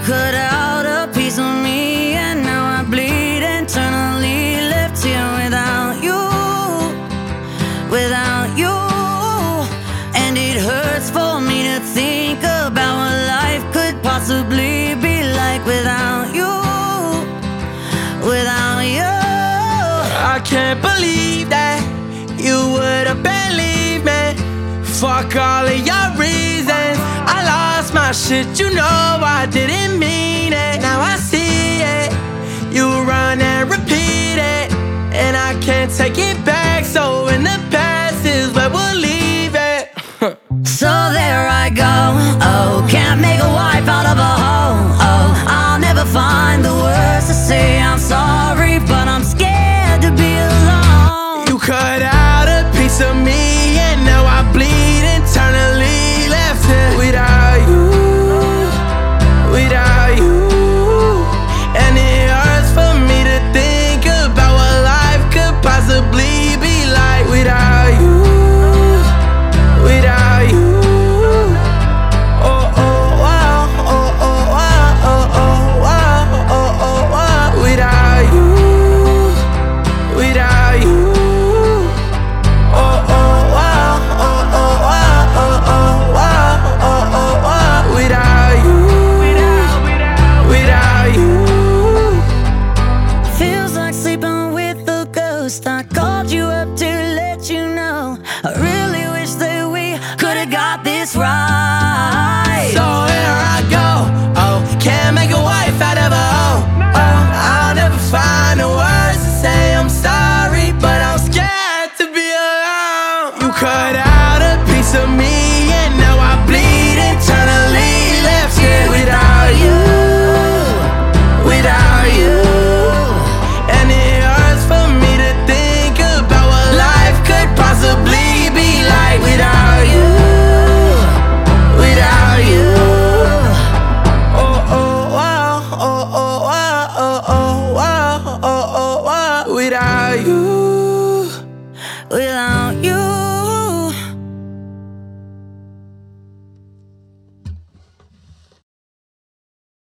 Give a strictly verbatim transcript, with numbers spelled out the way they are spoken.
cut out a piece of me, and now I bleed internally, left here without you, without you. And it hurts for me to think about what life could possibly be like without you, without you. I can't believe that you would've believed me. Fuck all of your reasons. I lost my shit, you know I didn't mean it. Now I see it, you run and repeat it, and I can't take it back. So in the past is where we'll leave it. So there I go, oh, can't make a wife out of a hoe. Oh, I'll never find the words to say I'm sorry, but I'm scared to be alone. You cut out a piece of me, and now I bleed internally, left here without you, without you. And it hurts for me to think about what life could possibly be like without you, without you. Oh, oh, wow, oh, oh, wow, oh, oh, wow, oh, oh, wow. Without you, without you. Oh, oh, wow, oh, oh, wow, oh, oh, wow, oh, oh, wow. Without you, without you. Feels like sleeping with a ghost. I called you up to let you know I really wish that we could've got this right. So here I go, oh, can't make a wife out of a hoe. Oh, I'll never find the words to say I'm sorry, but I'm scared to be alone. You cut out a piece of me, and now I bleed internally, left here without you, without you. And it hurts for me to think about what life could possibly be like without you, without you. Oh, oh, wow, oh, oh, wow, oh, oh, wow, oh, oh, wow. Without you, Without